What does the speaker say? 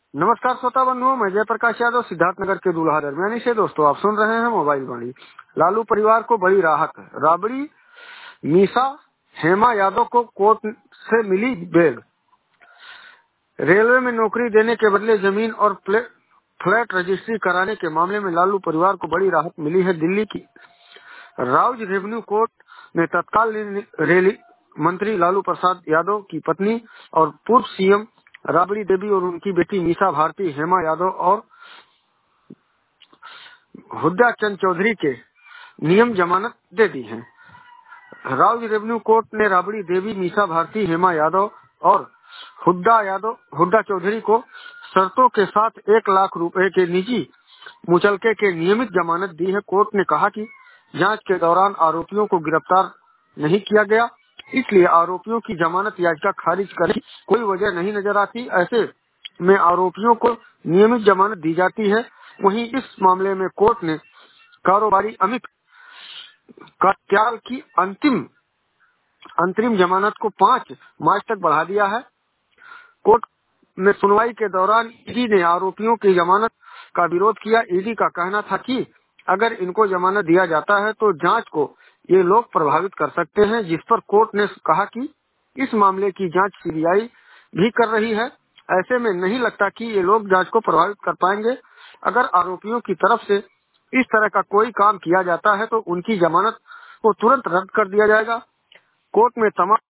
नमस्कार श्रोता बंधुओं, मैं जयप्रकाश यादव सिद्धार्थ नगर के दूल्हा दरमियानी से। दोस्तों, आप सुन रहे हैं मोबाइल वाणी। लालू परिवार को बड़ी राहत। राबड़ी मीसा हेमा यादव को कोर्ट से मिली बेल। रेलवे में नौकरी देने के बदले जमीन और फ्लैट रजिस्ट्री कराने के मामले में लालू परिवार को बड़ी राहत मिली है। दिल्ली की राउज रेवेन्यू कोर्ट ने तत्काल रेल मंत्री लालू प्रसाद यादव की पत्नी और पूर्व सीएम राबड़ी देवी और उनकी बेटी मीसा भारती, हेमा यादव और हुड्डा चंद चौधरी के नियम जमानत दे दी है। राउज रेवेन्यू कोर्ट ने राबड़ी देवी, मीसा भारती, हेमा यादव और हुड्डा चौधरी को शर्तों के साथ 1 लाख रुपए के निजी मुचलके के नियमित जमानत दी है। कोर्ट ने कहा कि जांच के दौरान आरोपियों को गिरफ्तार नहीं किया गया, इसलिए आरोपियों की जमानत याचिका खारिज करने की कोई वजह नहीं नजर आती। ऐसे में आरोपियों को नियमित जमानत दी जाती है। वहीं इस मामले में कोर्ट ने कारोबारी अमित कात्याल की अंतरिम जमानत को 5 मार्च तक बढ़ा दिया है। कोर्ट में सुनवाई के दौरान ईडी ने आरोपियों की जमानत का विरोध किया। ईडी का कहना था कि अगर इनको जमानत दिया जाता है तो जांच को ये लोग प्रभावित कर सकते हैं, जिस पर कोर्ट ने कहा कि इस मामले की जांच सीबीआई भी कर रही है। ऐसे में नहीं लगता कि ये लोग जांच को प्रभावित कर पाएंगे। अगर आरोपियों की तरफ से इस तरह का कोई काम किया जाता है तो उनकी जमानत को तुरंत रद्द कर दिया जाएगा। कोर्ट में तमाम